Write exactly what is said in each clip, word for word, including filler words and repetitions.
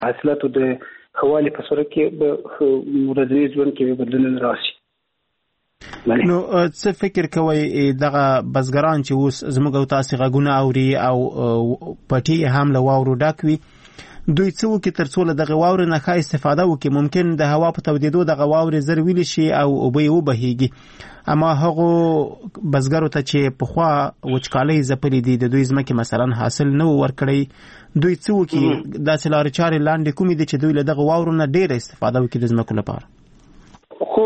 حاصلاتو د خوالي په صورت کې به ورځنی ژوند کې بدلون راشي. نو څه فکر کوي دغه بزګران چې اوس زموږ او تاسو غږونه اوري او پټي هم له واورو ډک وي، دوی څه وکړي تر څو له دغه واورې نه ښه استفاده وکړي؟ ممکن د هوا په تودېدو دغه واورې زر ویلې شي او اوبه یې وبهیږي، اما هغو بزګرو ته چې پخوا وچکالۍ ځپلې دي د دوی ځمکې مثلا حاصل نه ورکړی، دوی څه وکړي؟ داسې لارې چارې لاندې کومې دي چې دوی له دغه واورو نه ډېره استفاده وکړي د ځمکو لپاره؟ خو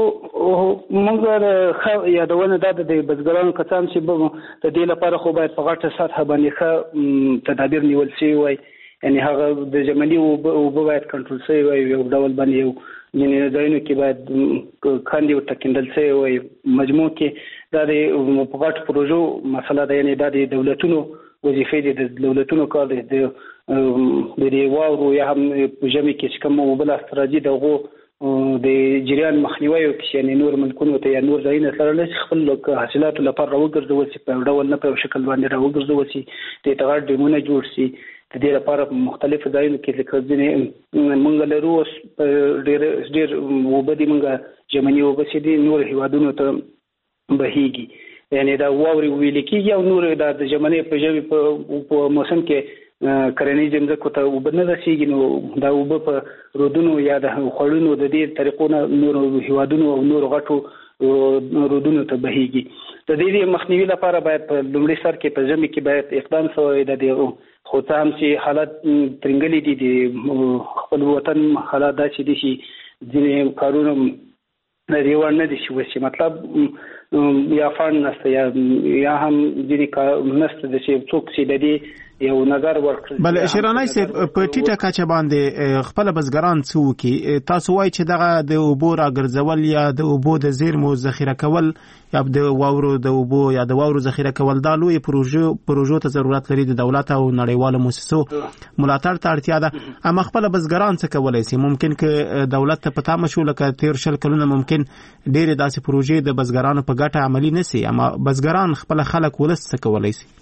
موږ یادونه دا د بزګرانو کسان چې د دې لپاره خو باید په غټه سطحه باندې ښه تدابیر نیول شوي وای، یعنی هغه د ژمني اوبه باید کنټرول شوي وای، یو ډول باندې یو ځینې ځایونو کې باید کاندې ورته کیندل شوي وای. مجموع کې دا د په غټو پروژو مسله ده، یعنی دا د دولتونو وظیفې دي، د دولتونو کار دی د دې واورو یا هم په ژمي کې چې کوم اوبه لاسته راځي د هغو د جریان مخنیوي وکړي، یعنی نور ملکونو ته یا نور ځایونه سره نه خپل حاصلاتو لپاره راوګرځول شي، په ډول نه په شکل باندې راوګرځول شي، د تغړ ډیمونه جوړ شي. د دې لپاره په مختلفو ځایونو کې لکه ځینې موږ لرو ډېر ډېر اوبه دي، موږ ژمني اوبه چې دي نور هیوادونو ته بهیږي، یعنی دا واورې ویل کېږي او نور دا د ژمني په ژمي په موسم کې کرنیز ځمکو ته اوبه نه رسیږي، نو دا اوبه په رودونو یا د خوړونو د دې طریقو نه نور هیوادونو او نور غټو رودونو ته بهیږي. د دې مخنیوي لپاره باید په لومړي سر کې په ژمي کې باید اقدام شوی د دې، خو څه هم چې حالات ترنګلي دي د خپل وطن حالات داسې دي چې ځینې کارونه ریوان نه دي شوي، مطلب یا فان نسته یا یا هم ځینې نسته د چې څوک چې د دې یو نظر ورکړي. بل شیراني صاحب په ټیټه کچه باندې خپل بزګران څه وکړي؟ تاسو وایي چې دغه د اوبو راګرځول یا د اوبو د زیرمو ذخیره کول یا د واورو د اوبو یا د واورو ذخیره کول دا لوی پروژه پروژو ته ضرورت لري، د دولت او نړیوالو مؤسسو ملاتړ ته اړتیا ده، اما خپل بزګران څه کولای شي؟ ممکن که دولت ته پتا مشو لکه تیر شل کلونه ممکن ډېرې داسې پروژې د بزګرانو په ګټه عملي نشي، اما بزګران خپل خلک ولس څه کولای شي؟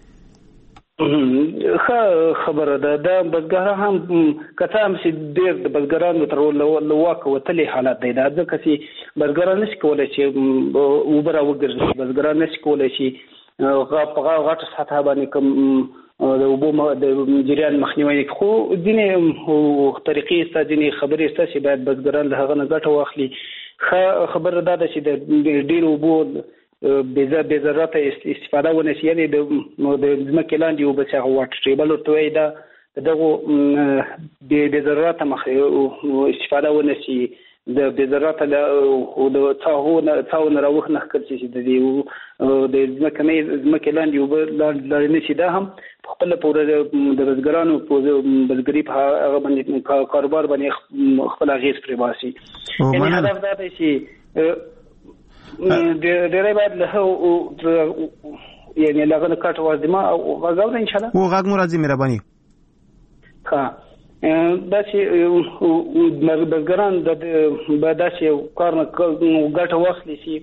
ښه خبره ده، دا بزګران هم کته هم چې ډېر د بزګرانو تر لواکه وتلي حالات دی، دا ځکه چې بزګران نشي کولی چې اوبه راوګرځي، بزګران نشي کولی چې په غټه سطحه باندې کوم د اوبو د جریان مخنیوي، خو ځینې طریقې شته، ځینې خبرې شته چې باید بزګران له هغه نه ګټه واخلي. ښه خبره دا ده چې د ډېرو اوبو بې ضرورته استفاده ونه شي، یعنې د ځمکې لاندې اوبه چې هغه واټر ټیبل ورته وایي، دا د دغو بې ضرورته مخ استفاده ونه شي، د بې ضرورته د څاو نه راوخ نه ښکل شي چې د دې د ځمکې لاندې اوبه لاندې نه شي. دا هم په خپله پوره د بزګرانو په بزګري په هغه باندې کاروبار باندې خپل اغېز پرې باسي. یعنې هدف دا دی چې ډېری باید له یعنې له هغه نه کټ واردما او غږ اورئ انشاءالله. او غږ مو راځي مهرباني. ښه دا چې بزګران به داسې یو کار نه ګټه واخلي چې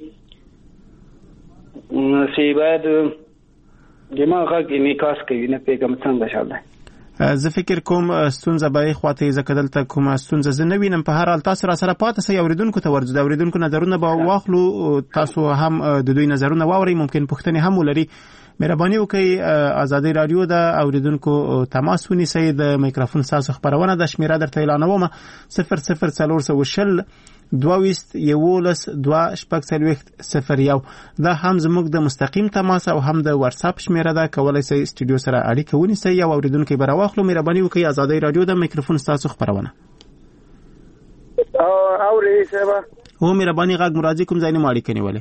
چې باید دماغ غږ انعکاس کوي، نه پوهېږم څنګه انشاءالله. زه فکر کوم ستونزه به خواته ځکه دلته کومه ستونزه زه نه وینم. په هر حال تاسو را سره پاتې سئ، اوریدونکو ته ورځو، د اوریدونکو نظرونه به واخلو، تاسو هم د دوی نظرونه واورئ، ممکن پوښتنې هم ولري. مهرباني وکړئ ازادي رادیو د اوریدونکو تماس ونیسئ، د میکروفون تاسو خبرونه د شمیره درته اعلانوم صفر صفر څلور سوه شل دوه ویشت یولس دوه شپږ څلوېښت صفر یو. دا هم زموږ د مستقیم تماس او هم د واتساپ شمیره ده، کولی شئ سټوډیو سره اړیکه ونیسئ یا اوریدونکي به راواخلو. مهرباني وکړئ ازادي رادیو د میکروفون تاسو خبرونه اورئ صاحب. هو مهرباني غږ مرادي کوم ځای نه مو اړیکه نیولې؟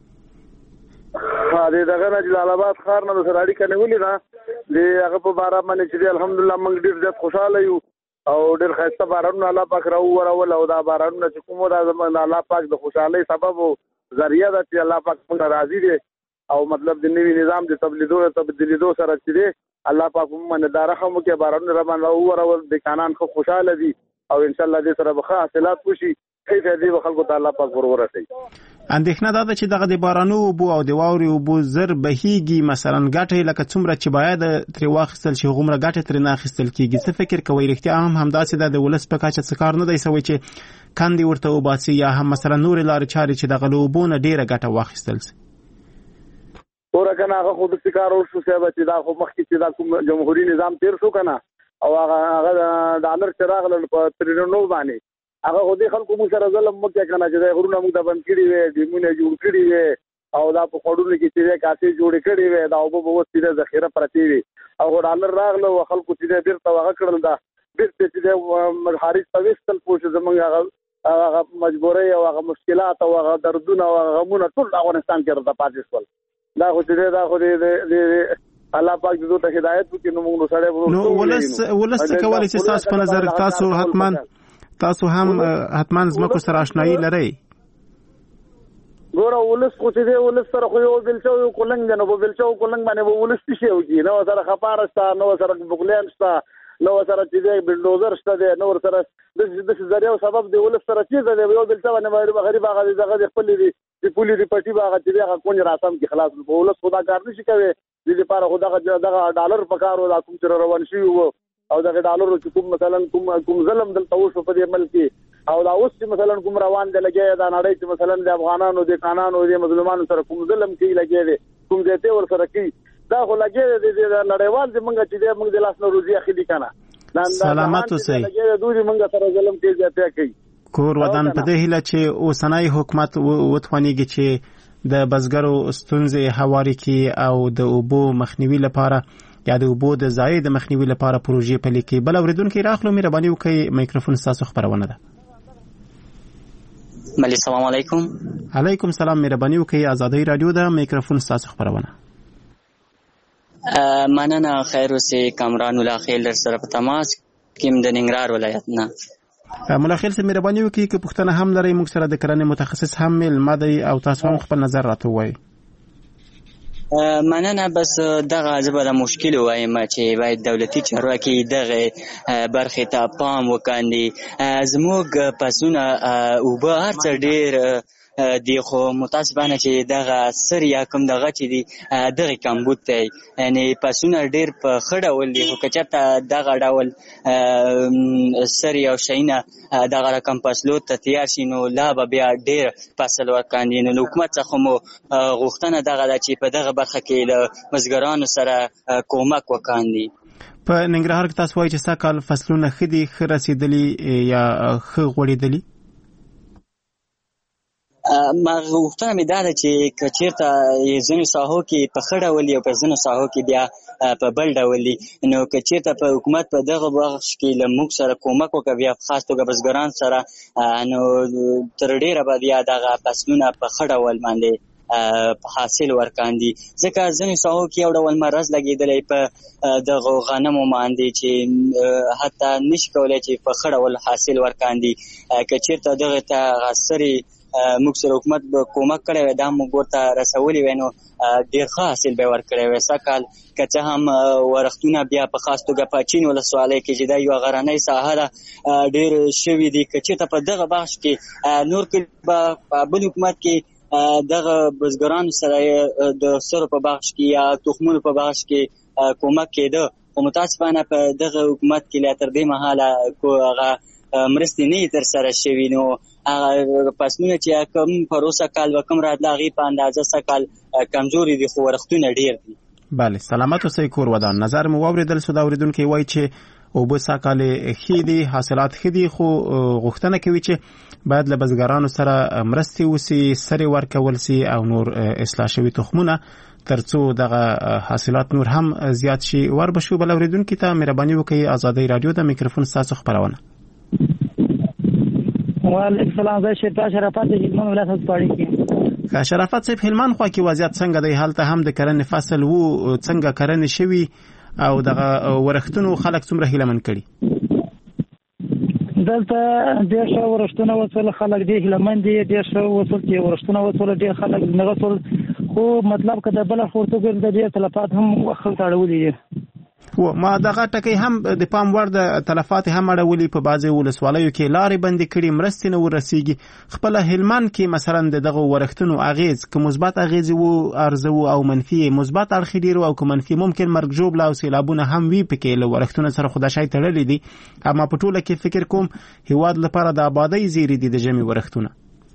ها دې دغه نه جلال آباد ښار نه سره اړیکه نیولې ده، د هغه په باره باندې چې الحمدلله موږ ډېر زیات خوشاله یو او ډېر ښایسته بارانونه الله پاک راوورول، او دا بارانونه چې کوم دا زموږ د الله پاک د خوشحالۍ سبب او ذریعه ده چې الله پاک موږ راضي دی، او مطلب د نوي نظام د تبلیدو تبدیلیدو سره چې دی الله پاک موږ د رحم وکړي، بارانونه را باندې راوورول، د کانان خو خوشاله دي او ان شاء الله دې سره به ښه حاصلات وشي، ښې فایدې به خلکو ته الله پاک ورورسوي. اندېښنه دا ده چې دغه د بارانو اوبو او د واورې اوبو زر بهیږي، مثلا ګټه لکه څومره چې باید ترې واخیستل شي هغومره ګټه ترې نه اخیستل کیږي. څه فکر کوئ رښتیا هم همداسې ده د ولس په کچه څه کار نه دی سوی چې کندې ورته وباسي یا هم مثلا نورې لارې چارې چې دغه له اوبو نه ډېره ګټه واخیستل شي؟ ګوره که نه هغه خو داسې کار وشو صاحب چې دا خو مخکې چې دا کوم جمهوري نظام تېر شو که نه او هغه هغه ډالر چې راغلل په تریلیونو باندې هغه خو دې خلکو موږ سره ظلم مه کوې که نه چې دا غرونه موږ ته بند کړي وې، ډیمونه جوړ کړي وې او دا په خوړونو کې چې دی کاسې جوړې کړې وې، دا اوبه به اوس چې ذخیره پرتې وي او ډالر راغله او خلکو چې دی بېرته هغه کړل دا بېرته چې دی خارج ته ویستل پوه شو زموږ هغه هغه مجبورۍ او هغه مشکلات او هغه دردونه او هغه غمونه ټول افغانستان کې راته پاتې شول. دا خو چې دی دا خو دی الله پاک دې دوی ته هدایت وکړي نو موږ نو سړی نو ولس ولس څه کولی چې ستاسو په نظر تاسو حتما تاسو هم حتما ځمکو سره اشنایي لرئ؟ ګوره ولس خو چې دی ولس سره خو یو بېلچه یو کولنګ دی نو په بېلچه او کولنګ باندې به ولس څه شی وکړي؟ نه ورسره خپاره شته، نه ورسره بوګلیان شته، نه ورسره چې دی بلډوزر شته دی، نه ورسره داسې ذریعه او سبب دی ولس سره چېرته دی؟ یو بېلچه باندې غریب هغه دغه د خپلې دي چې پولي د پټي به هغه چې دی هغه کونج راسم کې خلاص په ولس خو دا کار نه شي کوی. دې لپاره خو دغه دغه ډالر په کار و دا کوم چې روان شوي وو او دغه ډالرو چې کوم مثلا کوم کوم ظلم دلته وشو په دې ملک کې او دا اوس چې مثلا کوم روان دی لګیا دا نړۍ چې مثلا د افغانانو د قانانو د مظلومانو سره کوم ظلم کوي لګیا دی کوم ځای ته ورسره کوي دا خو لګیا دی د نړیوال زمونږ چې دی موږ د لاس نه روزي اخلي کنه سلامت اوسئ. لګیا دی دوی موږ سره ظلم کوي ځای کوي کور ودان په دې هیله چې اوسنۍ حکومت وتوانیږي چې د بزګرو ستونزې هواري کړي او د اوبو مخنیوي لپاره یا د اوبو د ضایع د مخنیوي لپاره پروژې پلي کړي. بل اورېدونکي راغلو مهرباني وکړئ میکروفون ستاسو خپرونه ده. ملي السلام علیکم. علیکم سلام، مهرباني وکړئ ازادۍ رادیو ده میکروفون ستاسو خپرونه. مننه خیر اوسې کامران الله خیل در سره په تماس کې د ننګرهار ولایت نه. مولا خیل سره مهرباني وکړئ که پوښتنه هم لرئ موږ سره د کرنې متخصص هم مېلمه دی او تاسو هم خپل نظر راته ووایئ. مننه بس دغه زبر مشکل وایم چې باید دولتي چارواکي دغه برخه ته پام وکاندي. زموږ پسونه او به هر څه ډیر دی خو متاسفانه چې دغه سر یا کوم دغه چې دی دغه کمبود دی یعنی پسونه ډیر په خړه ول دي خو کچته دغه ډول سر یا شینه دغه رقم پسلو ته تیار شي نو لا به بیا ډیر فصل ورکاندي. نو حکومت څخه مو غوښتنه دغه چې په دغه برخه کې له مزګرانو سره کومک وکاندي. په ننګرهار کې تاسو وایي چې سږ کال فصلونه ښه دي، ښه رسېدلي یا ښه غوړېدلي؟ ما غوښتنه مې دا ده چې که چېرته ځینو ساحو کې په ښه ډول وي او په ځینو ساحو کې بیا په بل ډول وي نو که چېرته په حکومت په دغه بخش کې له موږ سره کومک وکړي بیا په خاص توګه بزګران سره نو تر ډېره به بیا دغه فصلونه په ښه ډول باندې په حاصل ورکاندي. ځکه ځینو ساحو کې یو ډول مرض لګېدلی په دغه غنمو باندې چې حتی نشي کولی چې په ښه ډول حاصل ورکاندي. که چېرته دغه ته غسرې موږ سره حکومت به کومک کړی وی دا موږ ورته رسولی وی نو ډېر ښه حاصل به یې ورکړی وی. سږ کال که څه هم ورښتونه بیا په خاص توګه په چین ولسوالۍ کې چې دا یوه غرنۍ ساحه ده ډېر شوي دي. که چېرته په دغه بخش کې نور کلي به په بل حکومت کې دغه بزګرانو سره د سرو په بخش کې یا تخمونو په بخش کې کومک کېده خو متاسفانه په دغه حکومت کې لا تر دې مهاله هغه مرستې نه تر سره شوي نو هغه فصلونه چې کوم پروسه کال وکم راتله هغې په اندازه سږ کال کمزوري دي خو ورښتونه ډېر دي. بله سلامت اوسئ کور ودان. نظر مو واورېدل شو دا اورېدونکی وایي چې اوبه سږ کال ښې دي، حاصلات ښه دي خو غوښتنه کوي چې باید له بزګرانو سره مرستې وسي، سرې ورکول سي او نور اصلاح شوي تخمونه تر څو دغه حاصلات نور هم زیات شي. وربشو بل اورېدونکي ته مهرباني وکړئ ازادۍ رادیو د میکروفون ستاسو خپرونه. وعلیکم السلام، زه شیرپا شرافت د هلمند ولایت هسپاړې کې. که شرافت صاحب هلمند خوا کې وضعیت څنګه دی؟ هلته هم د کرنې فصل وو، څنګه کرنې شوي او دغه ورښتونو خلک څومره هیلهمن کړي؟ دلته ډېر ښه ورښتونه وسول، خلک ډېر هیلهمن دي، ډېر ښه وسول چې ورښتونه وسول، ډېر خلک نه وسول خو مطلب که د بله خورتو ګرځي د ډېر تلفات هم خلک اړولي دي. و ما دغه ټکی هم د پام وړ د تلفات هم اړولي په بعضې ولسوالیو کې لارې بندې کړي مرستې نه ورسیږي خپله هلمند کې مثلا د دغه ورښتونو اغیز که مثبت اغیزې و ارزو او منفي مثبت اړخې ډېر او که منفي ممکن مرګ ژوبله او سیلابونه هم وي پکې له ورښتونو سره خو دا شی تړلی دي اما په ټوله کې فکر کوم هیواد لپاره د آبادۍ زیری دي د ژمي ورښتونه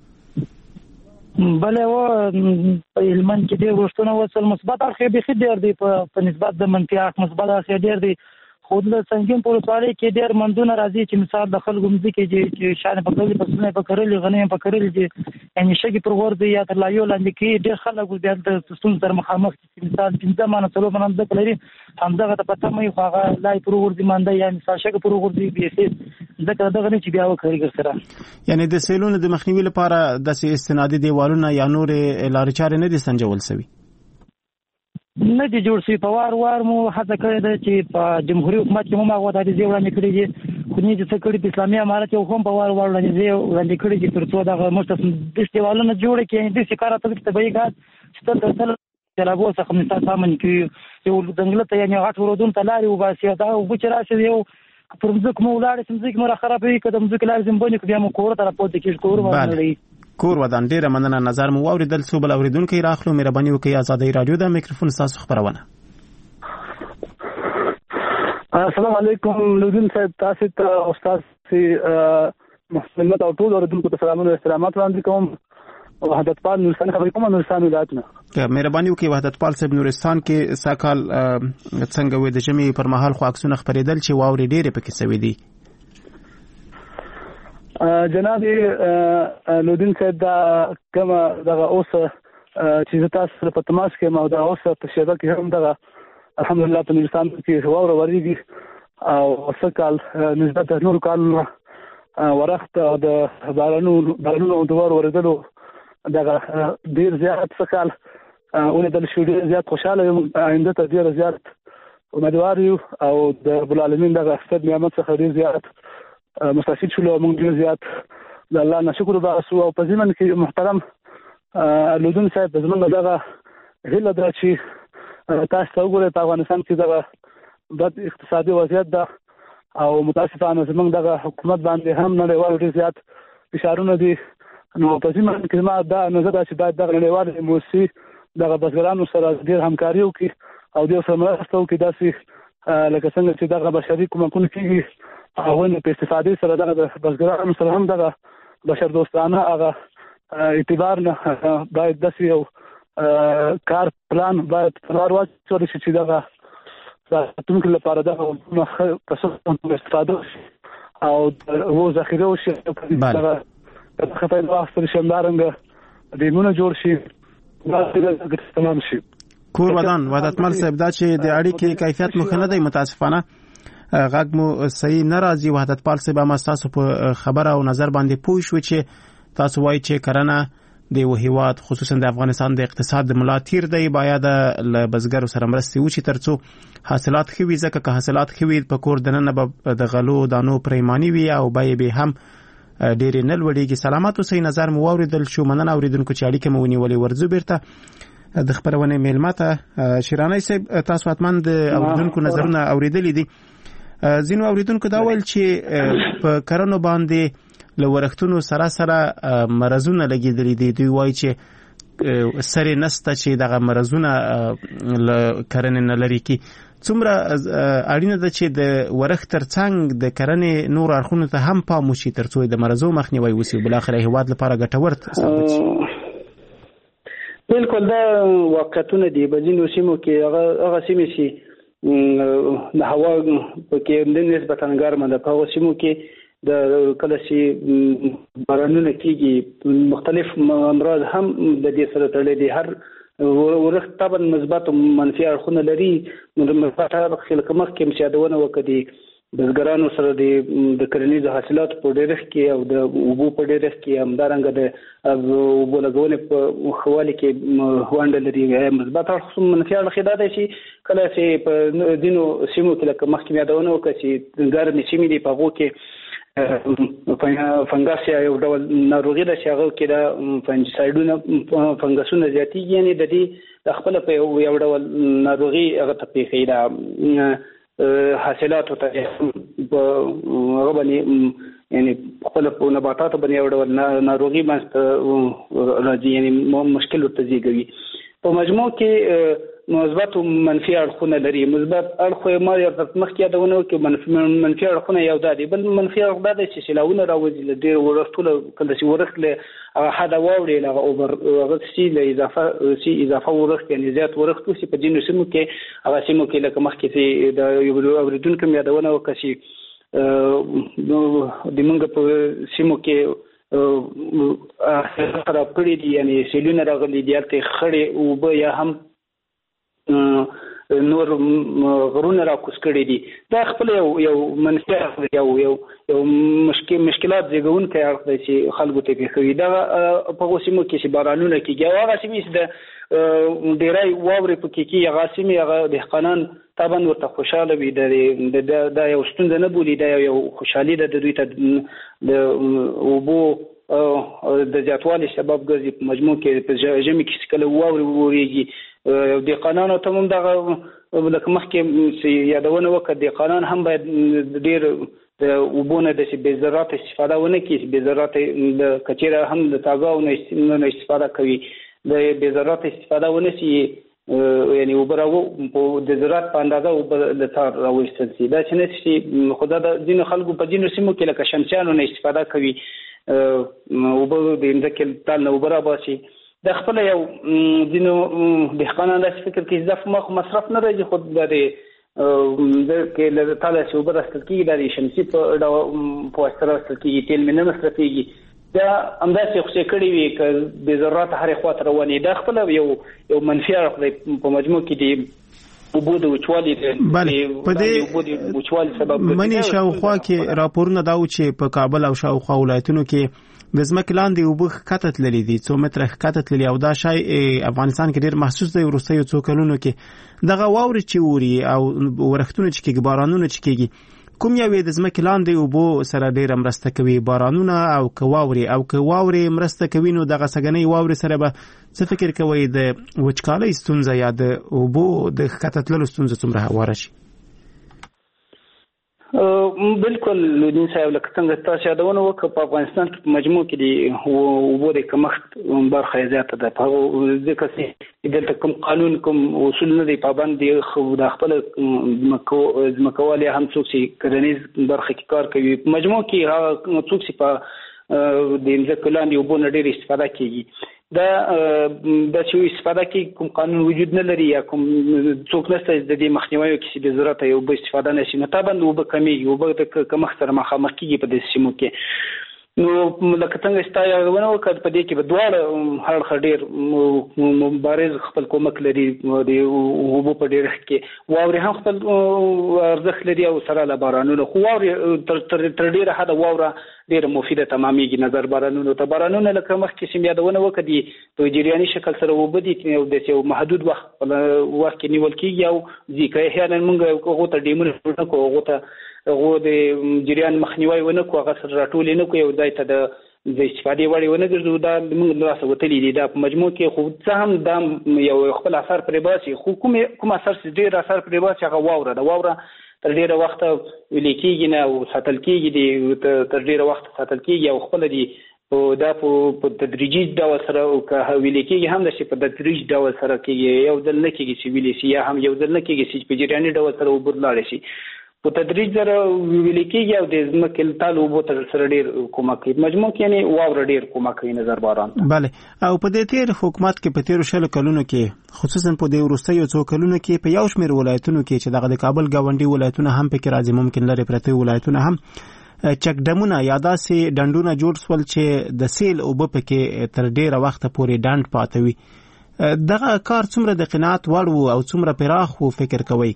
بله و په هلمند کې ډېر ورښتونه وصل مثبت اړخ یې بیخي ډېر دی په نسبت د منفي اړخ مثبت اړخ یې ډېر دی خو د سنګین په ولسوالۍ کې ډېر مندونه راځي چې مثال د خلکو مځکې چې شانې په کرلي فصلونه یې په کرلي غنم یې په کرلي دي یعنې شګې پر غور دی یا تر لایو لاندې کې ډېر خلک بیا د ستونزو سره مخامخ دي مثال پنځه مانه څلور مانه مځکه لري همدغه ته په تمه وي خو هغه لای پر غور دي مانده یا مثال شګه پر غور دي بیخي ځکه دغه نه چې بیا وکړي سره یعنې د سیلونو د مخنیوي لپاره داسې استنادي دیوالونه یا نورې لارې چارې نه دي سنجول سوي نه دي جوړ شوي په وار وار مو هڅه کړې ده چې په جمهوري حکومت کې هم هغه تعریضې وړاندې کړي دي خو نه دي څه کړي په اسلامي امارت یو هم په وار وار وړاندې وړاندې کړي چې تر څو دغه مشخص داسې دیوالونه جوړ کړي داسې کار ته طبیعي ګاز چې تل تل جلابو څخه مثال سامن کې یو ځنګل ته یعنې غټ ورودون ته لارې وباسي دا اوبه چې راشي یو پر ځمکه مو ولاړې چې ځمکې مو را خرابوي که د ځمکې لارې زمبونې کړو بیا مو کور ته راپورته کېږي کور باندې کور ودان ډیره مننه نظر مو واوریدل څو بل اوریدونکي راخلو مهرباني وکړئ ازادي رادیو د میکروفون تاسو خبرونه السلام علیکم لودین صاحب تاسو ته استاد سي محمد او ټول اوریدونکو ته سلامونه او احترامات وړاندې کوم وحدت پال نورستان خبرې کوم نورستان ولایت نه مهرباني وکړئ وحدت پال صاحب نورستان کې ساکال څنګه وې د ژمي پر مهال خو عکسونه خبرېدل چې واوري ډېرې پکې سوي دي جناب لودین صاحب دا کومه دغه اوس چې تاسو سره په تماس کې ما دا اوس په شیبه کې هم دغه الحمدلله په نورستان کې واوره ورېږي او سکال نسبت نور کال ورخت او د بارانونو بارانونو د ور ورېدلو دغه ډېر زیات سکال ولېدل شو ډېر زیات خوشاله یم آینده ته ډېر زیات امیدوار یو او د رب العالمین دغه ستر نعمت څخه ډېر زیات مستفید شولو موږ ډېر زیات د الله نه شکر وباسو او په ضمن کې محترم لودین صاحب زموږ دغه هیله ده چې تاسو ته وګورئ په افغانستان کې دغه بد اقتصادي وضعیت ده او متاسفانه زموږ دغه حکومت باندې هم نړیوال ډېر زیات فشارونه دي نو په ضمن کې ما دا نظر ده چې باید دغه نړیوال موسسې دغه بزګرانو سره ډېر همکاري وکړي او دوی سره مرسته وکړي داسې لکه څنګه چې دغه بشري کومکونه کېږي هغوی نه په استفادې سره دغه د بزګرانو سره هم دغه بشر دوستانه هغه اعتبار نه باید داسې یو کار پلان باید پلار واچول شي چې دغه راتلونکي لپاره دغه په څه استفاده وشي او و ذخیره وشي دغه څخه فایده واخیستل شي همدارنګه ډیمونه جوړ شي دا تمام شي کور ودان وحدتمل صاحب دا چې د اړیکې کیفیت مخ نه دی متاسفانه غږ مو صحیح نه راځي وحدت پال صاحب هم تاسو په خبره او نظر باندې پوه شو چې تاسو وایي چې کرنه د یو هیواد خصوصا د افغانستان د اقتصاد د ملا تیر دی باید له بزګرو سره مرستې وشي ترڅو حاصلات ښه وي ځکه که حاصلات ښه وي په کور دننه به د غلو دانو پریماني وي او بیې به هم ډېرې نه لوړېږي سلامات اوسئ نظر مو واورېدل شو مننه اورېدونکو چې اړیکه مو ونیولې ورځو بیرته د خپرونې میلمه ته شیراني صاحب تاسو حتما د اورېدونکو نظرونه اورېدلي دي ځینو اورېدونکو دا ویل چې په کرنو باندې له ورښتونو سره سره مرضونه لګېدلي دي دوی وایي چې سرې نسته چې دغه مرضونه له کرنې نه لرې کړي څومره اړینه ده چې د ورښت ترڅنګ د کرنې نور اړخونو ته هم پام وشي ترڅو د مرضو مخنیوی وشي بالاخره هیواد لپاره ګټور ثابت شي بالکل دا واقعیتونه دي په ځینو سیمو کې هغه هغه سیمې چې د هوا پکې نسبتا ګرمه ده په هغو سیمو کې د کله چې بارانونه کېږي مختلف امراض هم د دې سره تړلي دي هر ورښت طبعا مثبت او منفي اړخونه لري نو د مثبت اړخ کې مخکې هم چې یادونه وکړي بزګرانو سره د کرنیزو حاصلاتو په ډېرښت کې او د اوبو په ډېرښت کې همدارنګه د اوبو لګونې په ښه والي کې ونډه لري مثبت اړخ منفي اړخ دا دی چې کله چې په ځینو سیمو کې لکه مخکې یادونه وکړه چې ګرمې سیمې دي په هغو کې فنګس یا یو ډول ناروغي ده چې هغه کې د فنجسایډونه فنګسونه زیاتېږي یعنې د دې د خپله په یو ډول ناروغي هغه ته پېښې ده حاصلاتو ته هغه باندې یعنی خپل په نباتاتو باندې یو ډول ناروغي باندې راځي یعنی مشکل ورته زیږوي. په مجموع کې مثبت او منفي اړخونه لري. مثبت اړخ ما یو مخکې یادونه وکړه، منفي اړخونه یو دا دي. بل منفي اړخ دا دی چې سیلاونه راوځي له ډېر ورښتونه کله چې ورښت له حد واوړي له اوبر هغه سي له اضافه سي اضافه ورښت یعنی زیات ورښت وسي په ځینو سیمو کې. هغه سیمو کې لکه مخکې چې د یو اوریدونکو مې یادونه وکړه چې د موږ په سیمو کې خراب کړي دي یعنی سیلونه راغلي دي هلته خړې اوبه یا هم نور غرونه راکوز کړي دي. دا خپل یو یو منفي یو یو یو مشکل مشکلات زیږونکی اړخ دی چې خلکو ته پېښوي. دا په هغو سیمو کې چې بارانونه کېږي او هغه سیمې چې د ډېری واورې پکې کېږي هغه سیمې هغه دهقانان طبعا ورته خوشحاله وي. دا یو ستونزه نه بولي، دا یو خوشحالي ده د دوی ته د اوبو د زیاتوالي سبب ګرځي. په مجموع کې په ژمي کې چې کله واورې وورېږي دهقانانو ته هم دغه لکه مخکې یادونه وکړه دهقانان هم باید ډېر د اوبو نه داسې بې ضرورته استفاده ونه کړي. بې ضرورته د کچېره هم د تاګاو نه استفاده کوي، د بې ضرورته استفاده ونه سي یعنی اوبه راو د ضرورت په اندازه اوبه له تار راوایستل سي. دا چې نه شي خو دا د ځینو خلکو په ځینو سیمو کې لکه شمسیانو نه استفاده کوي، اوبه د ځمکې تال نه اوبه راباسي. دا خپل یو ځینو دهقانان داسې فکر کوي چې دا خو مصرف نه راځي، خو دا د کې له تاله چې اوبه راستل کېږي دا د شمسي په په واسطه راستل کېږي، تیل مې نه مصرفېږي. دا همداسې خوشې کړي وي که بې ضرورته هرې خوا ته روانې. دا خپله یو یو منفي اړخ دی په مجموع کې د اوبو د وچوالي په دې وچوالي سبب منې شاوخوا کې راپورونه دا و چې په کابل او شاوخوا ولایتونو کې د ځمکې لاندې اوبه ښکته تللي دي، څو متره ښکته تللي او دا شی افغانستان کې ډېر محسوس دی. وروستیو څو کلونو کې دغه واورې چې اوري او ورښتونه چې کېږي، بارانونه چې کېږي، کوم یو د ځمکې لاندې اوبو سره ډېره مرسته کوي، بارانونه او که واورې؟ او که واورې مرسته کوي نو دغه سږنۍ واورې سره به څه فکر کوئ د وچکالۍ ستونزه یا د اوبو د ښکته تللو ستونزه څومره هواره شي؟ بالکل لودین صاحب لکه څنګه تاسو یادونه وکړه په افغانستان کې په مجموع کې د اوبو د کمښت برخه زیاته ده. په ځکه چې دلته کوم قانون کوم اصول نه دی پابند دي، خو د خپل ځمکوالي هم څوک چې کرنیز برخه کې کار کوي په مجموع کې هغه څوک چې په د ځمکې لاندې اوبو نه ډېر استفاده کېږي. دا د چې استفاده کې کوم قانون وجود نه لري یا کوم څوک نشته د دې مخنیوي کې چې د ضرورت یو به استفاده نشي، نو طبعا اوبه کمیږي، اوبه د کمښت سره مخامخ کېږي په دې سیمو کې. نو لکه څنګه چې تا یادونه وکړه په دې کې به دواړه هر اړخه ډېر مبارز خپل کومک لري. د اوبو په ډېرښت کې واورې هم خپل ارزښت لري او سره له بارانونو، خو واورې تر ډېره حده واوره ډېره مفیده تمامېږي نظر بارانونو ته. بارانونه لکه مخکې چې مې یادونه وکړه دي په جریاني شکل سره اوبه دي او داسې یو محدود وخت وخت کې نیول کېږي او ځي. که احیانا موږ هغو ته ډیمونه جوړ نه کړو، هغو ته هغو د جریان مخنیوی ونه کړو، هغه سره راټولې نه کړو، یو ځای ته د د استفادې وړ ونه ګرځو، دا موږ له لاسه وتلي دي. دا په مجموع کې خو څه هم دا یو خپل اثر پرې باسي، خو کوم کوم اثر چې ډېر اثر پرې باسي هغه واوره ده. واوره تر ډېره وخته ویلې کېږي نه او ساتل کېږي، د تر ډېره وخته ساتل کېږي او خپله دي دا په تدریجي ډول سره او که ویلې کېږي هم د شي په تدریج ډول سره کېږي، یو ځل نه کېږي چې ویلې شي یا هم یو ځل نه کېږي چې په جریاني ډول سره اوبه لاړې شي. په تدریج سره ویلې کېږي او د ځمکې تال اوبو ته سره ډېر کومک کوي. مجموع کې یعنې واوره ډېر کومک کوي نظر باران. بله. او په دې تېر حکومت کې په تېرو شلو کلونو کې خصوصا په دې وروستیو څو کلونو کې په یو شمېر ولایتونو کې چې دغه د کابل ګاونډي ولایتونه هم پکې راځي، ممکن لرې پرته ولایتونه هم چک ډمونه یا داسې ډنډونه جوړ شول چې د سیل اوبه پکې تر ډېره وخته پورې ډنډ پاته وي. دغه کار څومره د قناعت وړ و او څومره پراخ و فکر کوئ؟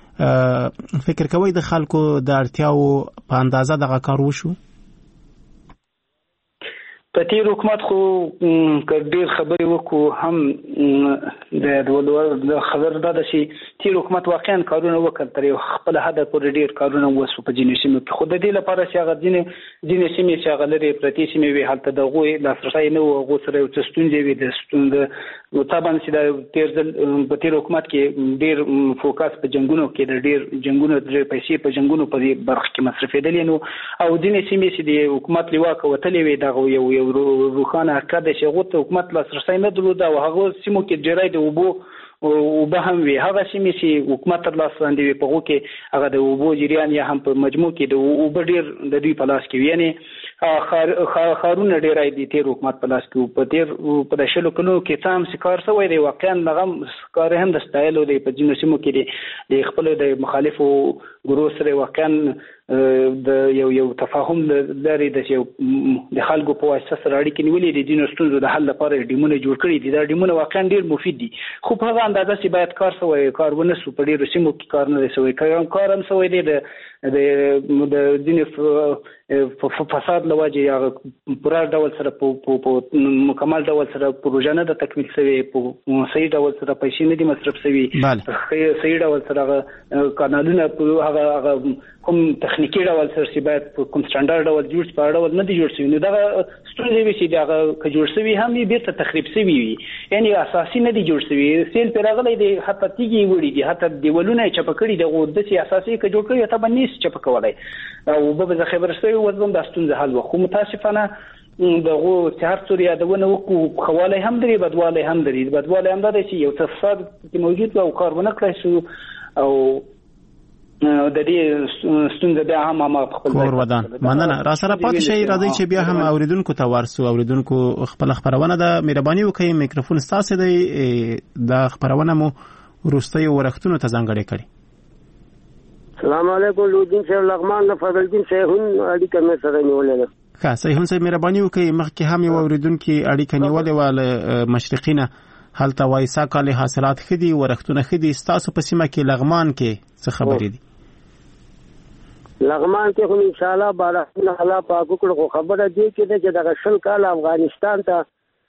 فکر کوئ د خلکو د اړتیاو په اندازه دغه کار وشو؟ په تیر حکومت خو ډیر خبرې وکړو هم د خبر دا د شي تیر حکومت واقعا کارونه وکړ تر یو خپل حد پورې ډیر کارونه وسو په ځینې سیمو کې خو د دې لپاره چې هغه ځینې ځینې سیمې چې هغه لري پرتی سیمې وي هلته د غوي لاسرسي نه وو غو سره یو ستونزې وي د ستونزې نو طبعا چې د تیر ځل په تیر حکومت کې ډیر فوکس په جنگونو کې د ډیر جنگونو د پیسې په جنگونو په برخه کې مصرفېدل نو او ځینې سیمې چې د حکومت لیوا کوتلې وي دغه یو یو روخانه حرکت د شغوت حکومت لاسرسي نه درلود او هغه سیمو کې ډیرای د وبو او به هم وي هغه سیمې چې حکومت تر لاس باندې وي په هغه کې هغه د وبو جریان یا هم په مجموع کې د وبو ډیر د دوی په لاس کې وي یعنی خارونه ډیرای دي تیر حکومت په لاس کې په تیر په د شلو کلو کې تام سکار سوی دی واقعا لغم کار هم د سټایل دی په جنو سیمو کې د خپل د مخالفو ګروه سره واقعا د یو یو تفاهم لري د یو د خلکو په واسطه سره اړیکې نیولې دي د جنو ستونزو د حل لپاره ډیمونه جوړ کړي دي دا ډیمونه واقعا ډیر مفید دي خو په هغه اندازه چې باید کار سوی کار ونه سو په ډیرو سیمو کې کار نه سوی کار هم سوی دی د د ځینې فساد لواجه یا پوره ډول سره په مکمل ډول سره پروژه نه د تکمیل شوی په صحیح ډول سره پیسې نه دي مصرف شوی صحیح ډول سره کانالونه هغه هغه کوم تخنیکی ډول سره چې باید کوم سټانډرډ ډول جوړ په ډول نه دي جوړ شوی نو دا ستونزې وي چې دا که جوړ شوی هم یې بیرته تخریب شوی وي یعنی اساسي نه دي جوړ شوی سیل پر راغلی دی حتی تیږي وړي دي حتی دیولونه چپ کړي د غوډه چې اساسي که جوړ کړي ته باندې چپ کولای او به خبر شوی وزم د ستونزې حل وخو متاسفانه دغه چهار څور یادونه وکړو خواله هم دري بدواله هم دري بدواله هم د شي یو تفصیل چې موجود او کارونه کړی شو او د دې ستونزه بیا هم ما خپل کور ودان مننه را سره پات شي راځي چې بیا هم اوریدونکو ته ورسو اوریدونکو خپل خبرونه د مهرباني وکړئ میکروفون ستاسو دی د خبرونه مو وروستي ورختونو ته ځانګړي کړي السلام علیکم لودین صاحب لغمان د فضل الدین صاحب اړیکه مې سره نیولې ده ښه صحیح صاحب مهرباني وکړئ مخکې هم یو اوریدونکو اړیکه نیولې و مشرقینه هلته وایسا کالي حاصلات خدي ورختونه خدي ستاسو په سیمه کې لغمان کې څه خبرې دي لغمان کې هم ان شاء الله بارحمه الله پاک کړو خبره دی چې دغه شل کال افغانستان ته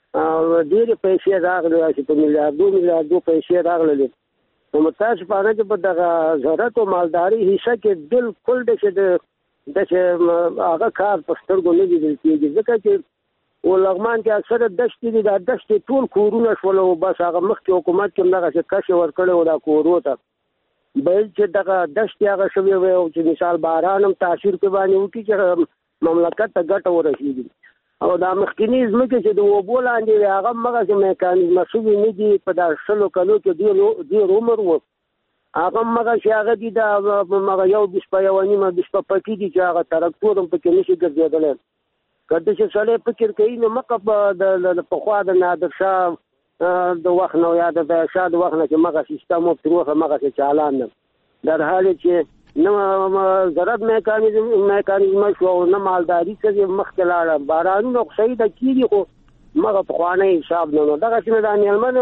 ډېر پیسې راغلي چې په میلیارډو میلیارډو پیسې راغلي نو متاسفانه چې په دغه زراعت او مالداري حصہ کې بالکل د څه د څه هغه کار په سترګو نه دی کېږي ځکه چې و لغمان کې اکثره دشتې دي د دشتې ټول کورونه شول او بس هغه مخکې حکومت کې دغه څه کښ ورکړي او دا کورو ته بل چې دغه دشتې هغه شوی وي او چې مثال باران هم تاثیر کوي باندې وکړي چې مملکت ته ګټه ورسېږي او دا مخکینی ځمکې چې د اوبو لاندې هغه مغه چې میکانیزم شوي نه دي په دا شلو کلو کې ډېر عمر و هغه مغه چې هغه دي د مغه یو بیس په یو نیمه بیس په پکې دي چې هغه تراکتور هم پکې نشي ګرځېدلی کله چې سړی فکر کوي نو مکه د پخوا د نادر شاه د وخت نو یا د شاه د وخت نه چې مغه سیستم او تروخه مغه چې چالان نه در حال چې نو زراعت میکانیزم میکانیزم شو نه مالداري چې مخکې لاړه بارانونه صحیح د کیږي خو مغه په خوانه حساب نه نو دغه چې د نیلمن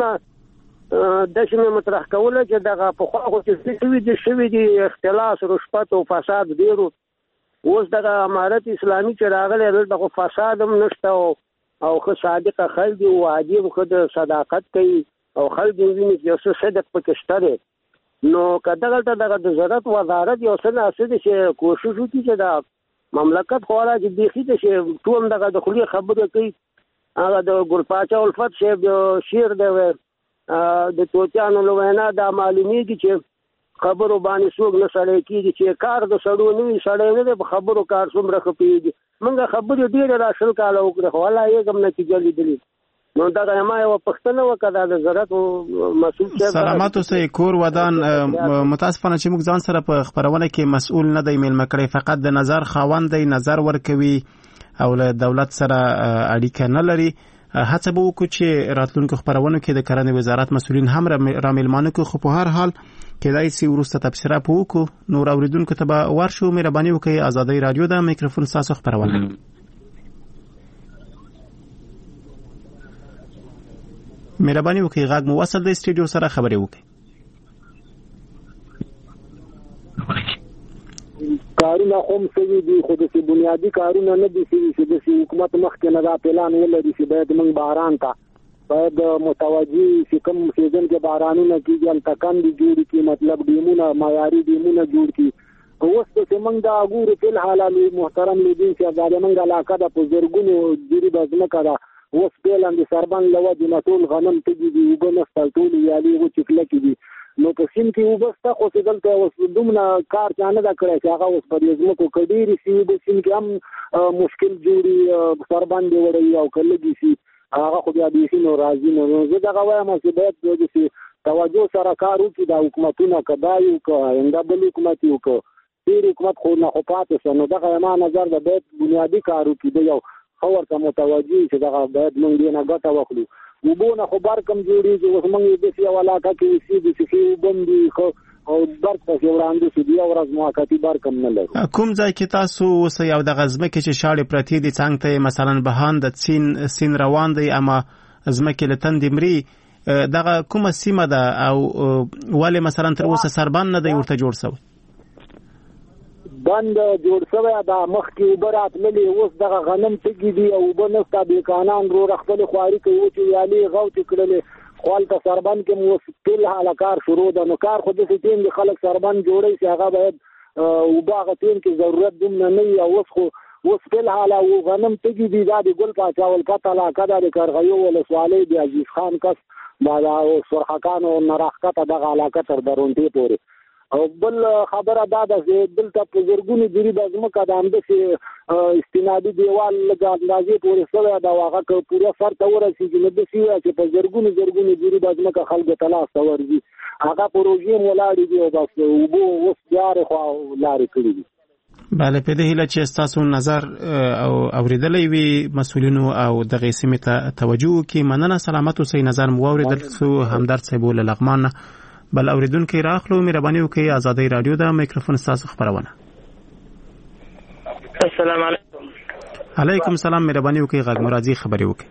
پښتنه د شمه مطرح کوله چې دغه په خو چې شوی دي شوی دي اختلاس رشوت او فساد ډیرو اوس دغه امارت اسلامي چې راغله دغه فساد هم نشته او خو صادق خلک او واجب خود صداقت کوي او خلک ویني چې اوس صدق پکې شته نو کله ته دغه د زراعت وزارت یو څه اساس چې کوشش وکړي چې دا مملکت خورا چې بيخي چې ټول دغه د خلی خبره کوي هغه د ګلپاچا الفت شیب شیر دی د توتیانو لوینا د معلومیږي چې خبرو باندې څوک نه سړی کیږي چې کار د سړو نه سړی نه په خبرو کار څومره خپيږي موږ خبرې ډېر راشل کاله وکړه ولا یې کوم نتیجه لیدلې نو دا ما یو پښتنه وکړه د زراعت مسؤل شه سلامات اوسې کور ودان متاسفانه چې موږ ځان سره په خبرونه کې مسؤل نه دی مل مکړی فقط د نظر خاوند دی نظر ورکوي او له دولت سره اړیکه نه لري هڅه به وکړو چې راتلونکو خبرونو کې د کرنې وزارت مسؤلین هم راملمانه کو خو په هر حال کېدای شي ورسته تبصره وکړو نور اوریدونکو ته به ورشو مهرباني وکړئ آزادۍ رادیو د میکروفون تاسو خبرونه مهرباني وکړئ غاګ مو وصل د استودیو سره خبرې وکړئ کارونه هم سوي دي خو د بنیادی کارونه نه دي چې د حکومت مخکې نه دا پلان ولري چې باید موږ باران ته باید متوجي چې کوم سیزن کې بارانونه کیږي ان تکان دي جوړ کی مطلب دیمونه معیاري دیمونه جوړ کی اوس ته موږ دا غوړو په حال محترم لیدي چې دا موږ علاقه د بزرګونو جری بزنه کړه اوس په لاندې سربان لوه د نټول غنم تګي دي وګنه ټول یالي و چې فلکی دي نو په سیم کې وبسته خو څه دلته اوس دومره کار چانه دا کړی چې هغه اوس په دې ځمکو کې ډېری سي د سیم کې هم مشکل جوړي سربان دی وړي او کلګي سي هغه خو بیا دې نو راځي نو زه دا وایم چې باید د توجه سره کار وکړي د حکومتونو کدايو ک اندابل حکومت یو ک ډېر حکومت خو نه خو پاتې شنو دا ما نظر د بیت بنیادی کار وکړي یو خبر ته متوجي چې دا باید موږ دې نه ګټه واخلو وبونه خو بار کم جوړیږي اوس موږ د سی علاقه کې سي د سي وبندي خو او برق ته وړاندې سي دی ورځ موقتی بار کم نه لرو کوم ځای کې تاسو اوس یو د غزمه کې چې شاړې پرتی دي څنګه ته مثلا بهان د سین سین روان دی اما زمکه لتن دمري دغه کومه سیمه ده او ولې مثلا تر اوسه سربان نه دی ورته جوړ شوی بند جوړ شوی دا مخ کې وبرات للی اوس دغه غنم تګي دي او بنستا به قانون رو خپل خواري کوي چې یالي غوت کړل خپل سربان کې مو ټول حالکار شروع ده نو کار خو د سیتین د خلک سربان جوړي چې هغه باید او باغ تین کې ضرورت دوم نه نه اوس خو اوس په حاله او غنم تګي دي دا د ګل پاچاول پته لا کده د کارغیو ول سوالې دی عزیز خان کس دا او سرحقان او نراحقته د علاقه تر درونټي پوري او بل خبره دا ده چې دلته په زرګونی جری د ځمکه د همدې استنادي دیوال لږه اندازې پورې سره دا واغه پوره سر ته ورسیږي نو د سیوه چې په زرګونی زرګونی جری د ځمکه خلک ته لاس ورځي هغه پروژې مولاړي دی او بس وبو اوس بیا خو لارې کړې دي بله په دې هیله چې تاسو نظر او اوریدلې وي مسولینو او دغه سیمه ته توجه کوي مننه سلامت اوسئ نظر مو اوریدل سو همدرد صاحب ول لغمان بل اوریدونکو راخلو مهرباني وکړئ آزادۍ رادیو دا میکروفون تاسو خبرونه السلام علیکم علیکم سلام مهرباني وکړئ غږ مرادي خبري وکړئ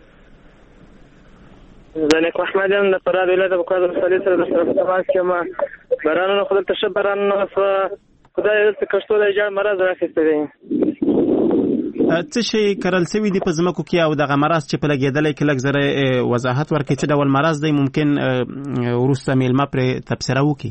زنیک احمد یم د فراد ولایت په کاظم صلی سره د طرف تماس کې ما بارانونو خپل تشبران خدای دې کښتو د جړ مرز راخسته دي څه شي کرل سوي دي په زمکو کې او دغه مرز چې په لګیدلې کې لږ زره وضاحت ورکړي چې ډول مرز دی ممکن ورسته میلمه پر تبصره وکړي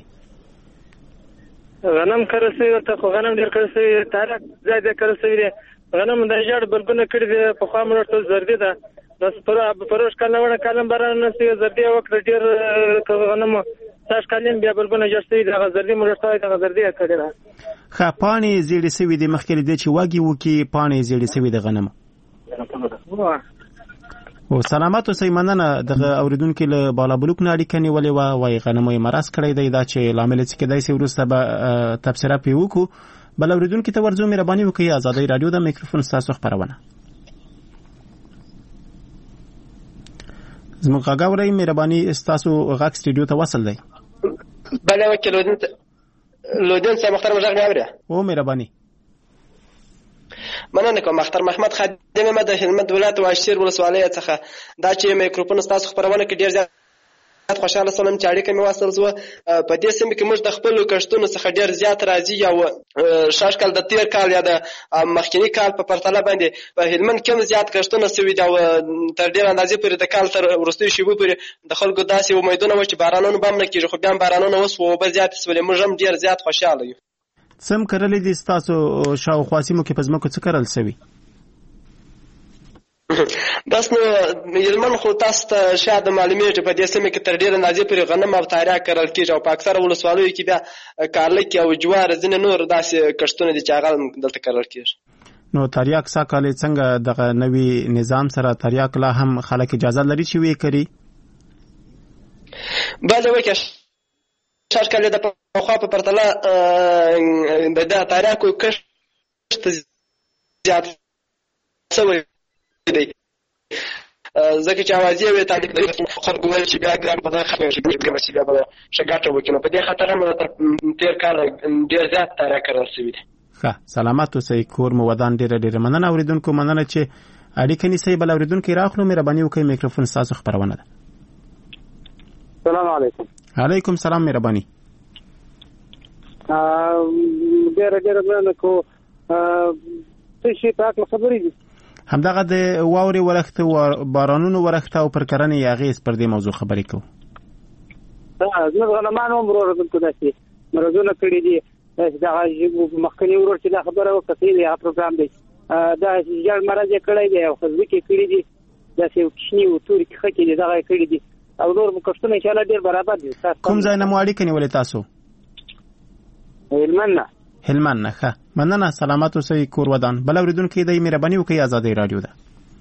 غنم کرل سوي ته خو غنم ډیر کرل سوي تاریخ زیات کرل سوي دي غنم د جړ بلګونه کړي دي په خوا مړ ټول زردي ده بس پر پروش کله ونه کلم باران نه سي زردي وکړ ډیر غنم تاسو کلم بیا بلګونه جوړ سوي د زردي مړ ټول د زردي کړي ده خپانې زیړې سوي د مخکې د چې واګي وکي پانې زیړې سوي د غنم او سلامات اوسئ مننه دغه اوریدونکو له بالا بلوک نه اړیکه نیولې و وای غنمې مرز کړی دی دا چې لامل څه کېدای سي ورسته به تبصره پی وکړو بل اوریدونکو ته ورځو مهرباني وکړئ آزادۍ رادیو د میکروفون تاسو خبرونه زموږ غاوري مهرباني تاسو غاک سټډیو ته وصل دی بله وکیل لودن صاحب محترم جغ میاوره او مهرباني مننه کوم مختار محمد خادم مد هلمند ولایت واشیر ولسوالۍ څخه دا چې میکروفون تاسو خبرونه کې ډیر زیات خوشاله سلام چې اړیکه مې واصل زو په دې سیمه کې موږ د خپل کښتونو څخه ډیر زیات راځي او شاش کال د تیر کال یا د مخکنی کال په پرتله باندې په هلمند کې زیات کښتونه سوي دا تر ډیر اندازې پورې د کال تر ورستي شیبو پورې د خلکو داسې امیدونه و چې بارانونه به نه کیږي خو بیا بارانونه وس و به زیات سولې موږ هم ډیر زیات خوشاله یو سم کرلې دي تاسو شاوخوا سیمو کې پزما کو څه کرل سوي بس نو یلمن خو تاسو ته شاید معلومیږي په دې سیمه کې تر ډیره نازي پرې غنم او تاریخ کرل کیږي او په اکثره ولسوالیو کې بیا کارلک او جوار ځنه نور داسې کښتونه دي چې هغه دلته کرل کیږي نو تریاک ساکالې څنګه دغه نوی نظام سره تریاک لا هم خلک اجازه لري چې وی کوي بله وکړه شرکت د په خوا په پرتله د تریاکو کښت زیات سوی دی ځکه چې اوازې وي تعلیق د خلکو ول چې بیا ګرام په دغه خبره چې بیا چې بیا به شګاټه وکړي په دې خاطر هم تیر کال ډیر زیات تاریخ کرل شوی دی ښه سلامات اوسئ کور مو ودان ډیره ډیره مننه اوریدونکو مننه چې اړیکه نیسئ بل اوریدونکو راخلو مهرباني وکړئ میکروفون تاسو خبرونه ده السلام علیکم علیکم سلام مهرباني ډیره ډیره مننه کو څه شي په اړه خبرې دي. همدغه د واورې ورښت او بارانونو ورښت او پر کرنې اغېز پر دې موضوع خبرې کوو. زموږ غنمانو هم ورور دلته داسې مرضونه کړي دي، دغه مخکني ورور چې دا خبره وکړي دی هغه پروګرام دی دا ژړ مرض یې کړی دی او خزبي کې کړي دي داسې کوچني او تورې کښه کې دي دغه یې کړي دي او نور کښتونه انشاءالله ډېر برابر دي. کوم ځای نه مو اړیکه نیولې تاسو؟ هلمند نه. هلمند نه. ښه مننه، سلامت اوسئ کور ودان. بل اورېدونکي دی مهرباني وکړئ، ازادۍ راډیو ده.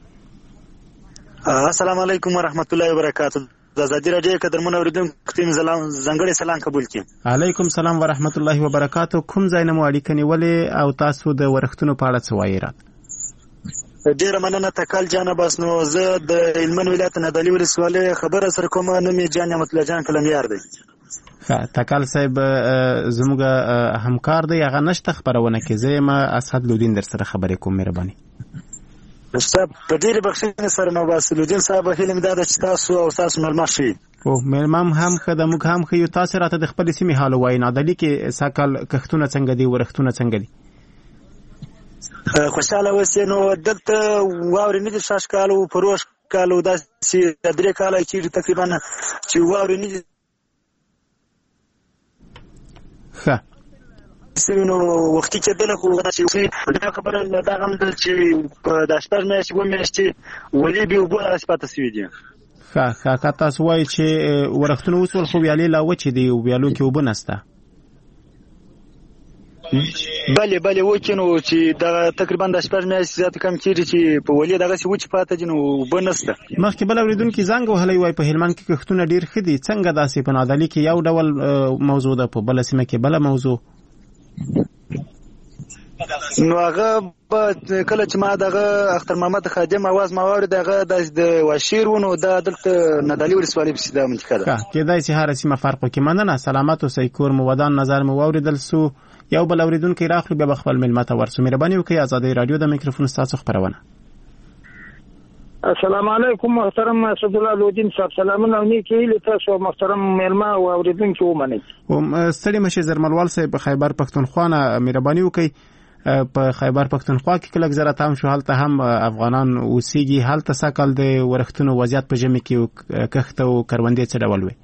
السلام علیکم ورحمت الله وبرکاتہ. د ازادۍ راډیو قدرمن اورېدونکو ته ځانګړی سلام قبول کړئ. علیکم سلام ورحمت الله وبرکاتہ. کوم ځای نه مو اړیکه نیولې او تاسو د ورښتونو په اړه څه وایئ راته؟ ډیره مننه تکل جان. بس نو زه د هلمند ولایت نادعلي ولسوالۍ خبره سره کوم. نوم یې جان نعمت الله جان کلمیار دی. تکل صاحب زموږ همکار دی، هغه نشته خبرونه کې. زه یم اسعد لودین در سره خبرې کوم. مهرباني صاحب په ډېرې بخښنې سره نو بس لودین صاحب هیله مې دا ده چې تاسو او تاسو مېلمه شئ. او مېلمه هم ښه ده، موږ هم ښه یو. تاسو راته د خپلې سیمې حال ووایئ. نادعلي کې سږکال کښتونه څنګه دي، ورښتونه څنګه دي؟ خوشحاله اوسئ. نو دلته واورې نه دي شاش کال او پروش کال او داسې درې کاله کېږي تقریبا چې واورې نه دي. ښه نو وختي کېدله خو چې دا خبره دا هم ده چې دا شپږ میاشتې اووه میاشتې ولې بې اوبو دغسې پاته سوي دي. ښه ښه که تاسو وایئ چې ورښتونه وسول خو ویالې لا وچې دي، ویالو کې اوبه نشته. بلې بلې وکړي نو چې دغه تقریبا د شپږ میاشتې زیاته کم کېږي چې په ولې دغسې وچې پاته دي نو اوبه نشته. مخکې بل اورېدونکي زنګ وهلی وای په هلمند کې کښتونه ډېر ښه دي. څنګه داسې په نادعلي کې یو ډول موضوع ده، په بله سیمه کې بله موضوع؟ نو هغه به کله چې ما دغه اختر محمد خادم اواز ما واورېد هغه د واشیر و نو دا دلته نادعلي ولسوالۍ پسې دا منطقه ده. کېدای شي هره سیمه فرق وکړي. مننه، سلامت اوسئ کور مو ودان. نظر مو واورېدل سو. یو بل اورېدونکی راخلو بیا به خپل مېلمه ته ورسو. مهرباني وکړئ، ازادۍ راډیو د میکروفون ستاسو خپرونه. السلام علیکم محترم اسد الله لودین صاحب. سلامونه او نیکې هیلې تاسو محترم مېلمه او اورېدونکي ومنئ. ستړي مشي زرملوال صاحب خیبر پښتونخوا نه مهرباني وکړئ. په خیبر پښتونخوا کې کلک زره تام شو، هلته هم افغانان اوسېږي. هلته سږکال د ورښتونو وضعیت په ژمي کې کښت او کروندې څه ډول وي؟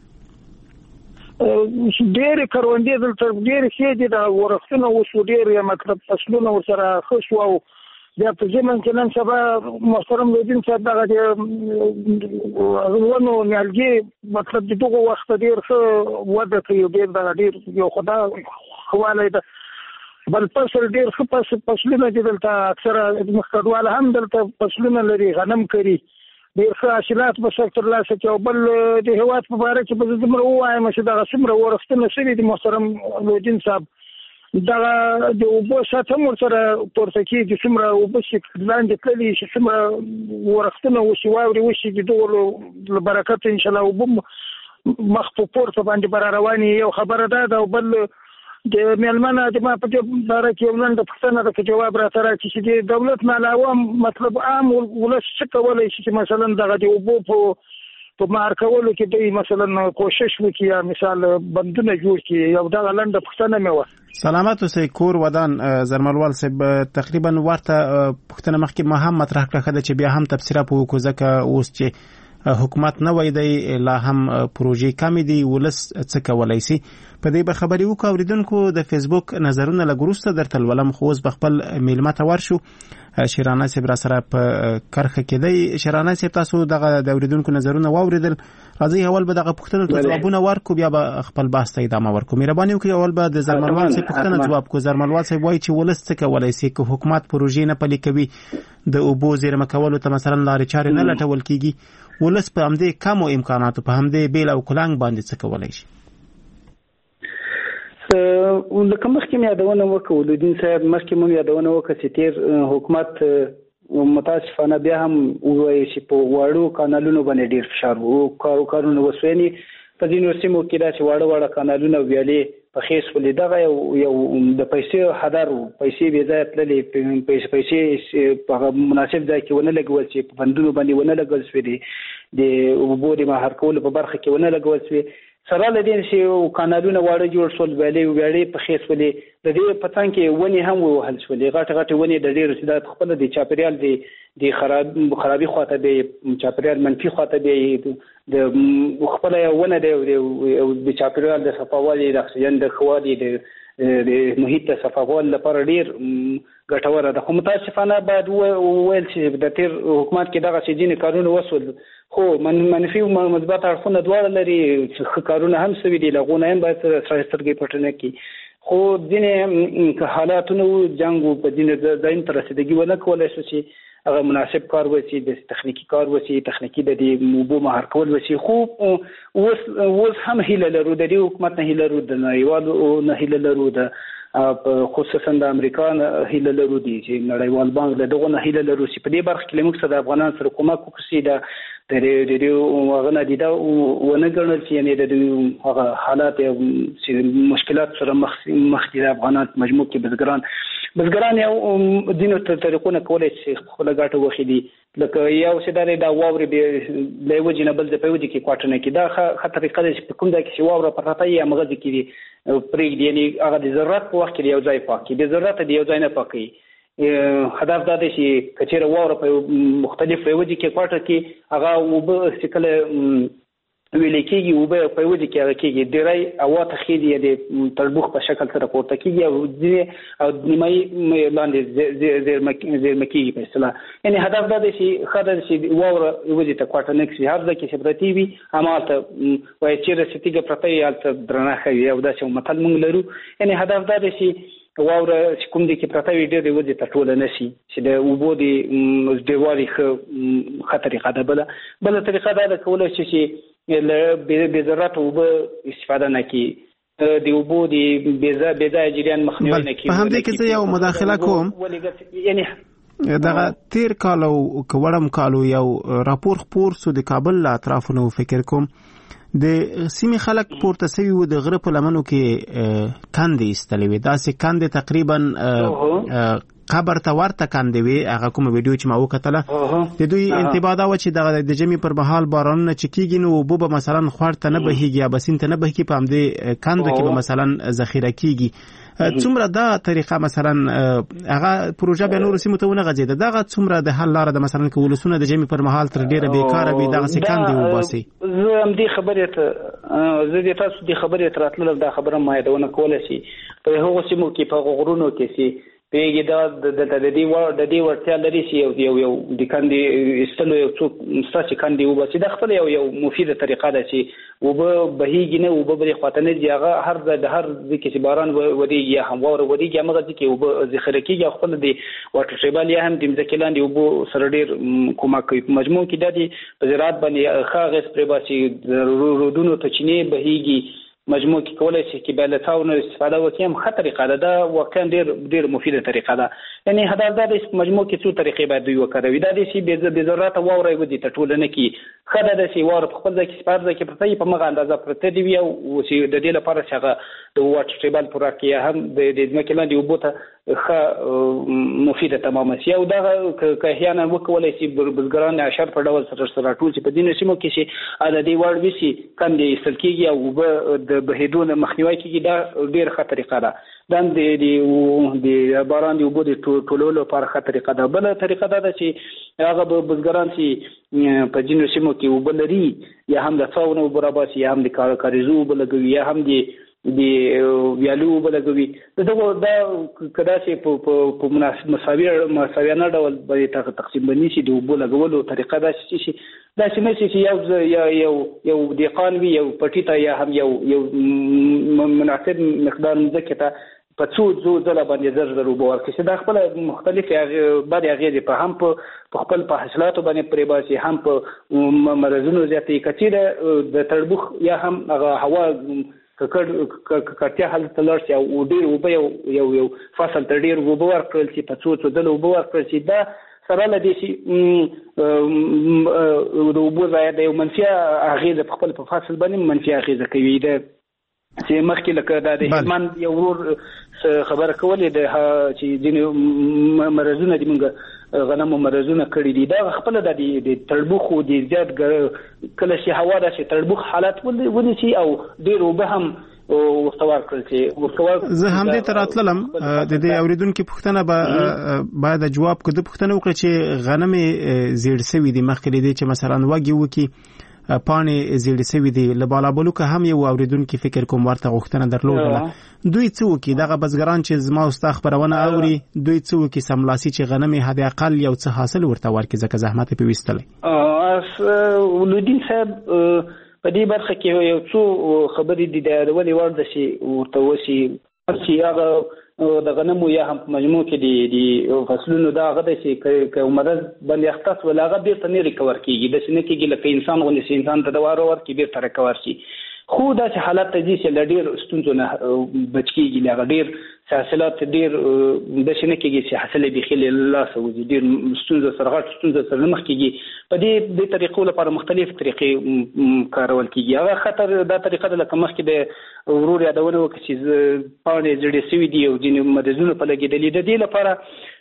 ډېرې کروندې دلته ډېرې ښې دي. د ورښتونه اوس ډېر مطلب فصلونه ورسره ښه شو او بیا په ژمن کې نن سبا محترم لودین صاحب دغه د ونو نیالګي مطلب د دغه وخت ډېر ښه وده کوي، ډېر دغه ډېر یو خدا خواله ده. بل فصل ډېر ښه فصلونه دي دلته. اکثره مخکډواله هم دلته فصلونه لري، غنم کري، ډېر ښه حاصلات په سر ترلاسه کوي. او بل د هېواد په باره کې به زه دومره ووایم چې دغه څومره ورښتونه شوي دي محترم لودین صاحب، دغه د اوبو سطح هم ورسره پورته کېږي. څومره اوبه چې لاندې تللي چې څومره ورښتونه وشي، واورې وشي، د دغو له برکته انشاءالله اوبه مخ په پورته باندې به را روانې. یو خبره دا ده. او بل د مېلمه نه د ما په دې باره کې یو لنډه پوښتنه ده که جواب راته راکړي چې د دولت نه علاوه مطلب عام ولس څه کولی شي چې مثلا دغه د اوبو په په مهار کولو کې دوی مثلا کوشش وکړي یا مثال بندونه جوړ کړي. یو دغه لنډه پوښتنه مې وه. سلامت اوسئ کور ودان. زرملوال صاحب تقریبا ورته پوښتنه مخکې ما هم مطرح کړه ښه ده چې بیا هم تبصره په وکړو، ځکه اوس چې حکومت نه وای دی لا هم پروژې کمې دي، ولس څه کولی شي په دې به خبرې وکړو. اورېدونکو د فیسبوک نظرونه لږ وروسته درته لولم، خو اوس به خپل میلمه ته ورشو. شیرانه صاحب را سره په کرښه کې دی. شیرانه صاحب تاسو دغه د اورېدونکو نظرونه واورېدل، راځئ اول به دغه پوښتنو ته ځوابونه ورکړو، بیا به خپل بحث ته ادامه ورکړو. مهرباني وکړئ اول به د زرملوال صاحب پوښتنه ځواب کړو. زرملوال صاحب وایي چې ولس څه کولی شي که حکومت پروژې نه پلي کوي، د اوبو زیرمه کولو ته مثلا لارې چارې نه لټول کېږي، ولس په همدې کمو امکاناتو په همدې بیل او کلنګ باندې څه کولی شي؟ لکه مخکې مې یادونه وکړه لودین صاحب، مخکې مې یادونه وکړه چې تېر حکومت متاسفانه بیا هم ووایي چې په واړو کانالونو باندې ډېر فشار و، کارو کارونه وسوینې په ځینو سیمو کې داسې واړه واړه کانالونه ویالې پخې سولې. دغه یو د پیسې هدر و، پیسې بې ځایه تللې، پیسې په مناسب ځای کې ونه لګول شوې، په بندونو باندې ونه لګول شوې، د اوبو د مهار کولو په برخه کې ونه لګول شوې. سره لدې چې کانالونه واړه جوړ شول ویلې ویلې په خېس ولې د دې په څنګ کې ونی هم وهل شولې غټ غټ ونی د ډېر سیده خپل د چاپریال دی د خراب خرابي خواته دی چاپریال منفي خواته دی د خپل ونه دی او د چاپریال د صفاوالي د اکسیجن د خوالي د د محیط د صفاوال لپاره ډېر ګټوره ده. خو متاسفانه باید وویل چې د تیر حکومت کې دغه ځینې کارونه وسول خو منفي او مثبت اړخونه دواړه لري چې ښه کارونه هم سوي دي لغونه هم باید سره سترګې پټ نه کړي. خو ځینې حالاتونه جنګ په ځینې ځایونو ته رسېدګي ونه کولی شو چې هغه مناسب کار وشي د تخنیکی کار وشي تخنیکی د دې موبو مهار کول وشي. خو اوس اوس هم هیله لرو د دې حکومت نه هیله لرو د نړیوالو نه هیله لرو د خصوصا د امریکا نه هیله لرو دي چې نړیوال بانک له دغه نه هیله لرو چې په دې برخه کې موږ سره د افغانان سره کومک وکړي د د دې هغه نه دي دا ونه ګڼل چې یعنی د هغه حالات چې مشکلات سره مخ مخ دي افغانان مجموع کې بزګران بزګران یو دینو طریقونه کولای شي خپل ګټه وخیدي لکه یو څه د واوري به له وجه نه بل د پیوځي کې کوټنه کې دا خطر طریقه چې کوم ځای کې واوره پراته یې امغه کې پرېږ دی یعنی هغه د ضرورت په وخت کې یو ځای پاکي د ضرورت دی یو ځای نه پاکي. هدف دا دی چې کچېره واوره په مختلف پیوځي کې کوټه کې هغه وب سکله ویل کېږي او په پیوځي کې هغه کېږي ډیرای اوا تخیدي د تربوخ په شکل سره پورته کېږي او د او نیمای لاندې زیر مکیږي په اصطلاح. یعنی هدف دا دی چې خدای چې واوره وځي ته کوټه نه کړي هر ځکه چې برتی وي امالته وای چې رسېږي پرته یالته درنه خوي او دا چې متل موږ لرو. یعنی هدف دا دی چې واوره چې کوم دي کې پرته وي ډېر وځي ته ټوله نشي چې د اوبو د دیوالي خ طریقه ده. بل بل طریقه دا ده کولای شي چې له بې ضرورت اوبه استفاده نه کړي د اوبو د بې ځایه جریان مخنیوي نه کړي. په همدې کې زه یو مداخله کوم. یعنی دغه تیر کال او وړم کالو یو راپور خپور سو د کابل له اطرافونو فکر کوم د سیمې خلک پورته سوي وو د غره په لمنو کې کاندې ایستلې وې داسې کاندې تقریبا قبر ته ورته کاندې وې هغه کومه ویډیو چې ما وکتله د دوی انتباه دا و چې دغه د جمعې پر مهال بارانونه چې کېږي نو اوبه به مثلا خوړ ته نه بهیږي یا بسین ته نه بهیږي په همدې کاندو کې به مثلا ذخیره کېږي. څومره دا طریقه مثلا هغه پروژه به نور سیمه ته ونه غځیده دغه څومره د حل لاره د مثلا که ولسونه د جمعې پر مهال تر ډیره بیکاره وي دغه سکندې وباسي. زه هم دې خبرې ته زه دې تاسو دې خبرې ته راتلل دا خبره ما یادونه کوله شي په هغو سیمو کې په غرونو کې سي پیګه دا د د دې ور د دې ورتیا لري چې یو یو د کاندې استلو یو څوک مستاسي کاندې وباسي د خپل یو یو مفیده طریقه ده چې وب بهیږي نه وب بری خاطنه دی هغه هر د هر ځکه چې باران ودیږي یا هم وره ودیږي هغه ځکه وب ذخیره کیږي خپل دی واټر ټریبل یا هم د مځکلان دی وب سره ډیر کومه کوي مجموع کې د دې په زراعت باندې خاغس پرې باسي رودونو ته چینه بهیږي مجموع کې کولای شي چې بل تاونه استفاده وکړي هم خطر طریقه ده دا واقعا ډیر ډیر مفیده طریقه ده. یعنی هدف دا دی مجموع کې څو طریقې باید دوی وکړي دا دي چې به ضرورت واوري ودی ته ټول نه کی خدای د سی واره خپل ځکه سپار ځکه پرته په مغه اندازه پرته دی او چې د دې لپاره چې هغه د واټر ټریبل پورا کې هم د دې ځمکې لاندې وبته خه مفیده تمامه سی او دا که احیانا وکولای شي بزګران عشر په ډول سره سره ټول چې په دې سیمو کې شي ا د دې وړ وسی کندې سلکیږي او د بهیدون مخنیوي کېږي دا ډیر ښه طریقه ده. دا د د باران دی وبو د ټولولو لپاره ښه طریقه ده. بل طریقه ده چې هغه بزګران چې په جنو سیمو کې وبلري یا هم د څاونو برابرسي یا هم د کاریزو بلګوي یا هم د د ویالو بلګوي دغه دا کدا چې په مناسب مساوي مساویانه ډول به تقسیم بني شي د وبو لګولو طریقه ده چې دا چې نشي چې یو یو یو د قانوي یو پټیته یا هم یو یو مناسب مقدار ځکه په څو څو ځله باندې زر زر وبو ورکړي دا خپل مختلف باندې هغه په هم په خپل په حاصلاتو باندې پرې باسي هم په مرزونو زیاتې کچې د تربوخ یا هم هغه هوا ککړ کټیا حالت تلل شي او ډیر وبو یو یو یو فصل تر ډیر وبو ورکړل شي په څو څو ځله وبو ورکړل شي دا سره لدی شي د وبو ځای د یو منفي اغیزه په خپل په فصل باندې منفي اغیزه کوي د چې مخکې لکه د هلمند یو ورور خبره کولې د چې ځینې مرزونه دي موږ غنمو مرزونه کړي دي دا خپل د تړبوخو د زیات کله چې هوا د تړبوخ حالت ونیسي او ډېر وبه هم ورتوار کړل چې ورتوار زه هم دې تر اتلم د دې اوریدونکو پوښتنه به بعد جواب کړه پوښتنه وکړه چې غنمې زیړ سوي دي مخکې دې چې مثلا وږي وکي پانې زیړ سوي دي لبالا بلوکه هم یو اوریدونکو فکر کوم ورته غوښتنه درلوده دوی څه وکي دغه بزګران چې زما واست خبرونه اوري دوی څه وکي سملاسي چې غنمې حد اقل یو څه حاصل ورته ورکړي ځکه زحمت په وستلې اس ولودین صاحب په دې برخه کې یو څو خبرې دي د ولې ورده شي ورته وسی چې هغه د غنمو یا هم مجموع کې دي د فصلونو دا غده چې کوم مرز باندې اختص ولا غه بیرته نه ریکور کیږي د سینې کېږي لکه انسان غونې سي انسان ته دواره ورکړي بیرته ریکور شي خو دا چې حالت ته دي چې لډیر ستونزو نه بچ کیږي لغه ډیر حاصلات ډیر د سینې کېږي چې حاصل به خل الله سوي ډیر ستونزو سره غټ ستونزو سره مخ کیږي په دې د طریقو لپاره مختلف طریقې کارول کیږي هغه خطر دا طریقه د لکه مخ کې د ورور یادونه وکړي چې پاڼې زړې سوي دي او ځینې مدزونه په لګیدلې د دې لپاره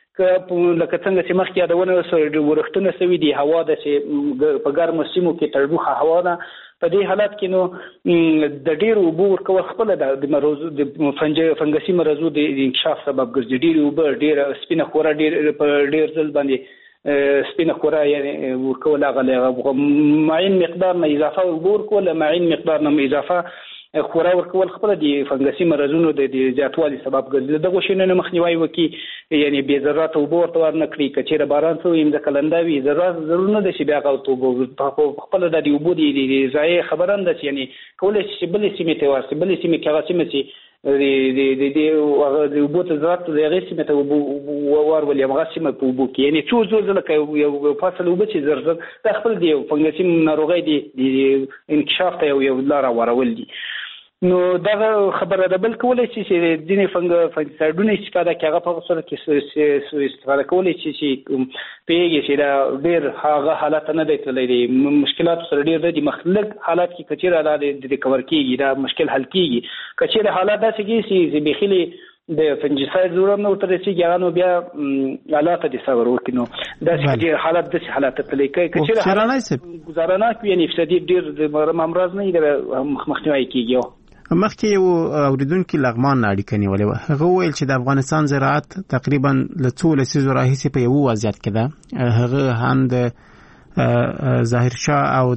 لکه څنګه چې مخکې یادونه سره ورښتونه سوي دي هوا د چې په ګرمو سیمو کې تړبوخه هوا ده په دې حالت کې نو د ډېر اوبو ورکول خپل د مرزو د فنګسي مرزو د انکشاف سبب ګرځي ډېر اوبه ډېر سپینه خورا ډېر په ډېر ځل باندې سپینه خورا یعنی ورکول هغه معین مقدار نه اضافه اوبو ورکول معین مقدار نه اضافه خورا ورکول خپل د فنګسي مرزونو د زیاتوالي سبب ګرځي دغه شینه مخنیوي وکي یعنی به ضرورت اوبو ورته نکړي کچېره باران سو یم د کلنداوي ضرورت ضرور نه دي چې بیا غوته اوبو خپل د اوبو د ځای خبرند چې یعنی کولای شي بل سیمه ته ورسي بل سیمه کې هغه سیمه چې د د د د اوبو ته ضرورت د هغه سیمه ته اوبو ور ولې هغه سیمه په اوبو کې یعنی څو څو ځله یو فصل اوبو چې زر زر د خپل دی فنګسي ناروغي دي انکشاف ته یو لار ورول دي نو دا خبره ده بل کولای شي چې دیني فنګ فنګسایډونه استفاده کوي هغه په صورت کې استفاده کولای شي چې پیږي چې دا ډېر هغه حالت نه دی تللی مشکلات سره ډېر دي مخلق حالات کې کچېره د ریکور کیږي دا مشکل حل کیږي کچېره حالات داسې کیږي چې بخیلی د فنګسایډ ضرورت نه ورته شي هغه بیا حالات دي صبر وکړو دا چې حالات د حالات تللی کوي کچېره حالات گزارانه کوي یعنی افسادي ډېر د امراض نه دی مخنیوي کیږي مخکې یو اوریدونکو لغمان اړیکه نیولې و هغه ویل چې د افغانستان زراعت تقریبا له څو لسیزو راهیسې په یو وضعیت کې ده هغه هم د ظاهر شاه او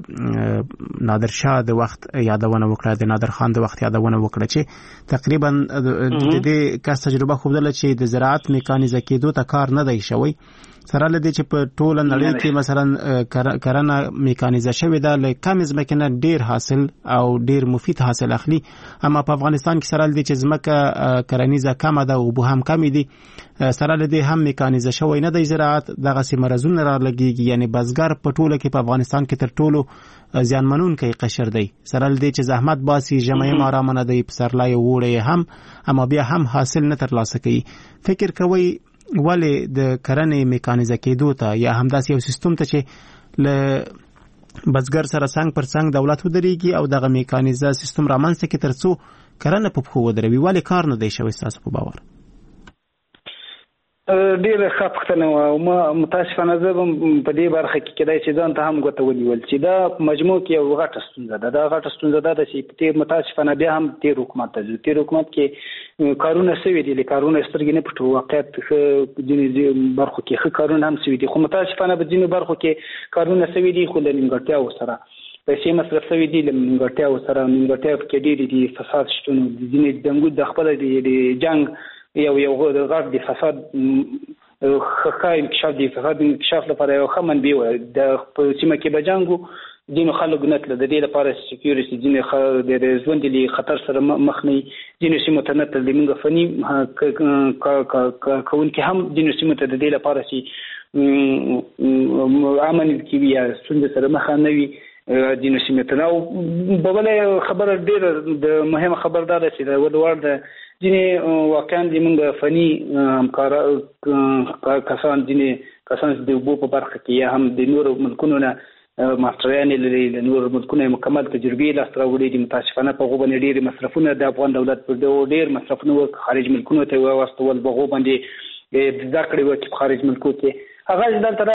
د نادر شاه د وخت یادونه وکړه د نادر خان د وخت یادونه وکړه چې تقریبا د دې کس تجربه خوبدله چې د زراعت میکانیزه کېدو ته کار نه دی شوی سره لدی چې په ټوله نړۍ کې مثلا کرنه میکانیزه شوې ده له کم ځمکې نه ډیر حاصل او ډیر مفید حاصل اخلي اما په افغانستان کې سره لدی چې ځمکه کرنیزه کم ده او به هم کم دي سره لدی هم میکانیزه شوې نه د زراعت دغه سیمرزونه را لګيږي یعنی بزګر په ټوله کې په افغانستان کې تر ټولو زیانمنون کوي قشر دی سره لدی چې زحمت باسي جمعي مارام نه دی پسرلای وړي هم اما بیا هم حاصل نه ترلاسه کوي فکر کوي ولې د کرنې میکانیزه کېدو ته یا همداسې یو سیستم ته چې ل بزګر سره څنګ پر څنګ دولت ودرېږي او دغه میکانیزه سیستم رامنځته کې ترڅو کرنه په پښو ودروي ولې کار نه دی شوی تاسو په باور ډېر ښه پوښتنه وه او ما متاسفانه زه به په دې برخه کې کېدای چې ځان ته هم ګوته ونیول چې دا مجموع کې یو غټه ستونزه ده دا غټه ستونزه ده چې تېر متاسفانه بیا هم تېر حکومت ته ځو تېر حکومت کې کارونه سوي دي کارونه سترګې نه پټو واقعیت ښه ځینې برخو کې ښه کارونه هم سوي دي خو متاسفانه په ځینو برخو کې کارونه سوي دي خو له نیمګړتیاوو سره پیسې مصرف سوي دي له نیمګړتیاوو سره نیمګړتیاو پکې ډېرې دي فساد شتون ځینې جنګونه د خپله د جنګ یو یو غټ د فساد ښه انکشاف د فساد انکشاف لپاره یو ښه منبع وه د په سیمه کې به جنګ و ځینو خلکو نه تلل د دې لپاره سکیورټي ځینې د ژوند له خطر سره مخ نه ځینو سیمو ته نه تلل موږ فني کوونکي هم ځینو سیمو ته د دې لپاره چې امن کې وي یا ستونزې سره مخ نه وي ځینو سیمو ته او بله خبره ډېره د مهمه خبر دا ده چې د ولوړ د ځینې واقعا زموږ فني همکاره کسان ځینې کسان د اوبو په برخه کې یا هم د نورو ملکونو نه ماستریانې لري له نور ملکونو مکمل تجربې لاسته راوړي دي. متاسفانه په هغو باندې ډېرې مصرفونه د افغان دولت پر دغو ډېر مصرفونه خارج ملکونو ته واستول، په هغو باندې زده کړې وکړي په خارج ملکو کې. هغه دلته